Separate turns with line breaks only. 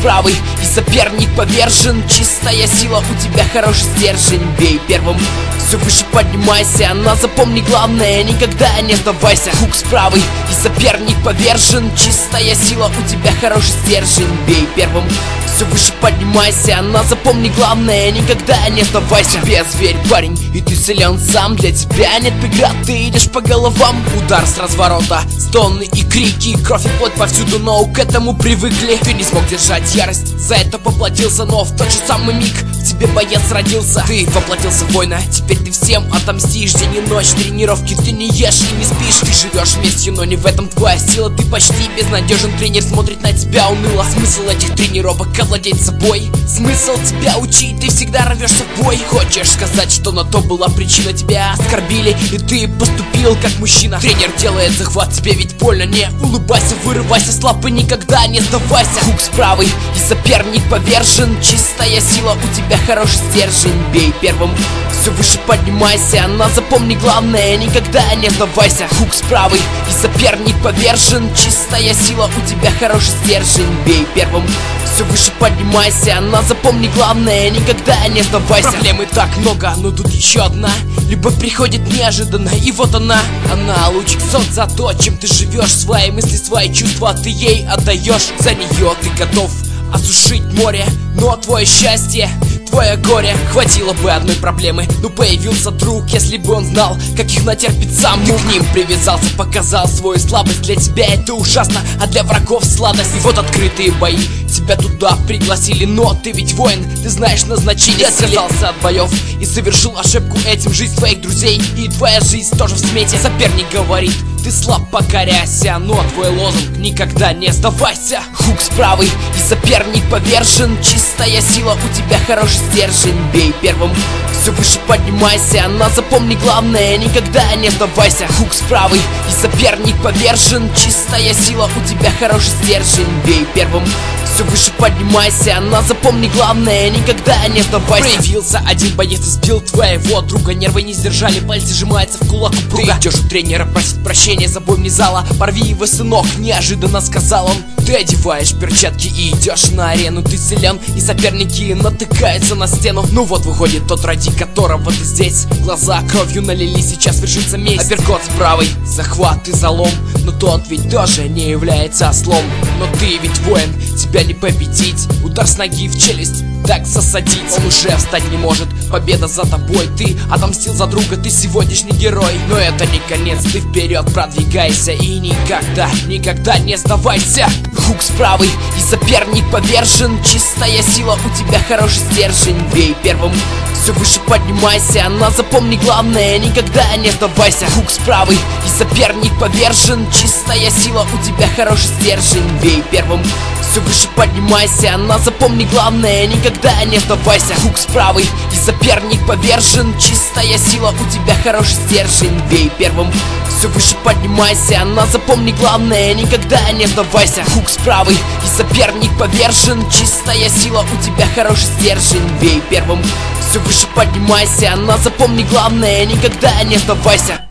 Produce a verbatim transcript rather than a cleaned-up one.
правый и соперник повержен. Чистая сила, у тебя хороший стержень. Бей первым, все выше поднимайся. Но запомни главное, никогда не сдавайся. Хук с правой и соперник повержен. Чистая сила, у тебя хороший стержень. Бей первым, все выше поднимайся. Но запомни главное, никогда не сдавайся. Без зверь, парень, и ты силен сам. Для тебя нет преград, ты идешь по головам. Удар с разворота, стоны и крики, кровь и плоть повсюду, но к этому привыкли. Ты не смог держать ярость, за это поплатился. Но в тот же самый миг в тебе боец родился. Ты воплотился в воина, теперь ты всем отомстишь. День и ночь, тренировки, ты не ешь и не спишь. Ты живешь вместе, но не в этом твоя сила. Ты почти безнадежен, тренер смотрит на тебя уныло. Смысл этих тренировок — овладеть собой. Смысл тебя учить, ты всегда рвешься в бой. Хочешь сказать, что на то была причина? Тебя оскорбили, и ты поступил как мужчина. Тренер делает захват, тебе ведь больно. Не улыбайся, вырывайся, слаб и никогда не сдавайся. Хук с правой и соперник повержен. Чистая сила, у тебя хороший стержень. Бей первым, все выше поднимайся. Но запомни главное, никогда не сдавайся. Хук с правой и соперник повержен. Чистая сила, у тебя хороший стержень. Бей первым, все выше поднимайся. Но запомни главное, никогда не сдавайся. Проблемы так много, но тут еще одна. Любовь приходит неожиданно, и вот она. Она лучик солнца, за то, чем ты живешь. Свои мысли, свои чувства ты ей отдаешь. За нее ты готов осушить море. Но твое счастье, твое горе, хватило бы одной проблемы. Но появился друг, если бы он знал, как их натерпит сам. Ты к ним привязался, показал свою слабость. Для тебя это ужасно, а для врагов сладость. И вот открытые бои, тебя туда пригласили. Но ты ведь воин, ты знаешь назначение. Ты отказался от боев и совершил ошибку этим. Жизнь твоих друзей и твоя жизнь тоже в смете. Соперник говорит, ты слаб, покоряйся. Но твой лозунг — никогда не сдавайся. Хук с правой и соперник повержен. Чистая сила, у тебя хороший стержень. Бей первым, все выше поднимайся. Но запомни главное, никогда не сдавайся. Хук с правой и соперник повержен. Чистая сила, у тебя хороший стержень. Бей первым, все выше поднимайся. Но запомни главное, никогда не сдавайся. Проявился один боец и сбил твоего друга. Нервы не сдержали, пальцы сжимаются в кулак у друга. Ты идешь у тренера просить прощения за бой вне зала. Порви его, сынок, неожиданно сказал он. Ты одеваешь перчатки и идешь на арену. Ты силен, и соперники натыкаются на стену. Ну вот выходит тот, ради которого ты здесь. Глаза кровью налились, сейчас вершится месть. Апперкот с правой, захват и залом. Но тот ведь тоже не является ослом. Но ты ведь воин, тебя не победить. Удар с ноги в челюсть, так засадить. Он уже встать не может, победа за тобой. Ты отомстил за друга, ты сегодняшний герой. Но это не конец, ты вперед продвигайся. И никогда, никогда не сдавайся. Хук с правой и соперник повержен. Чистая сила, у тебя хороший стержень. Бей первым, все выше поднимайся. Но запомни главное, никогда не сдавайся. Хук с правой и соперник повержен. Чистая сила, у тебя хороший стержень. Бей первым, все выше поднимайся. Но запомни главное, никогда не сдавайся. Хук с правой и соперник повержен. Чистая сила, у тебя хороший стержень. Бей первым, все выше поднимайся. Но запомни главное, никогда не сдавайся. Хук с правой и соперник повержен. Чистая сила, у тебя хороший стержень. Бей первым, все выше поднимайся. Но запомни главное, никогда не сдавайся.